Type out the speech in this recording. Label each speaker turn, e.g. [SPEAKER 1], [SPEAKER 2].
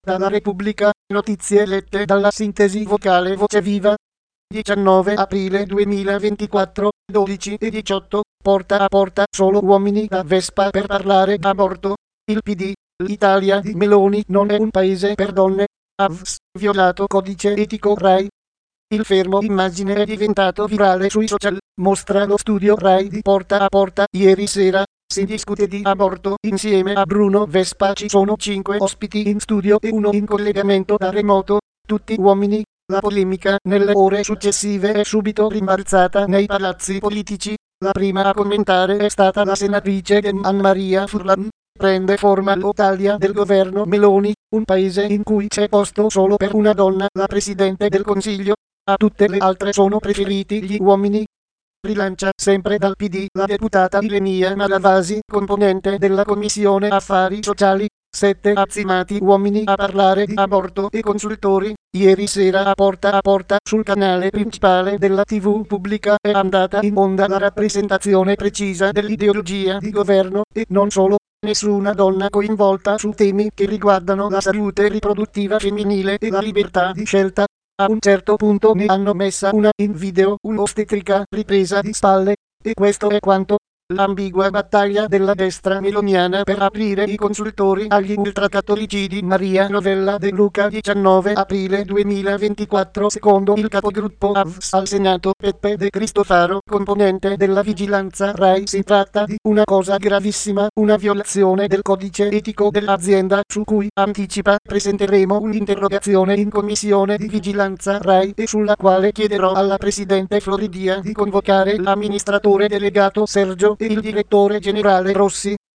[SPEAKER 1] Dalla Repubblica, notizie lette dalla sintesi vocale Voce Viva. 19 aprile 2024, 12:18, porta a porta solo uomini da Vespa per parlare d'aborto. Il PD, l'Italia di Meloni non è un paese per donne. Avs, violato codice etico Rai. Il fermo immagine è diventato virale sui social, mostra lo studio Rai di Porta a Porta. Ieri sera si discute di aborto insieme a Bruno Vespa. Ci sono 5 ospiti in studio e uno in collegamento da remoto, tutti uomini. La polemica nelle ore successive è subito rimbalzata nei palazzi politici. La prima a commentare è stata la senatrice Anna-Maria Furlan. Prende forma l'Italia del governo Meloni, un paese in cui c'è posto solo per una donna, la Presidente del Consiglio. A tutte le altre sono preferiti gli uomini. Rilancia sempre dal PD la deputata Ilenia Malavasi, componente della Commissione Affari Sociali. 7 azzimati uomini a parlare di aborto e consultori. Ieri sera a porta sul canale principale della TV pubblica è andata in onda la rappresentazione precisa dell'ideologia di governo e non solo. Nessuna donna coinvolta su temi che riguardano la salute riproduttiva femminile e la libertà di scelta. A un certo punto ne hanno messa una in video, un'ostetrica ripresa di spalle, e questo è quanto. L'ambigua battaglia della destra meloniana per aprire i consultori agli ultracattolicidi. Maria Novella De Luca. 19 aprile 2024. Secondo il capogruppo AVS al Senato Peppe De Cristofaro, componente della vigilanza Rai, si tratta di una cosa gravissima, una violazione del codice etico dell'azienda, su cui, anticipa, presenteremo un'interrogazione in commissione di vigilanza Rai e sulla quale chiederò alla Presidente Floridia di convocare l'amministratore delegato Sergio e il direttore generale Rossi.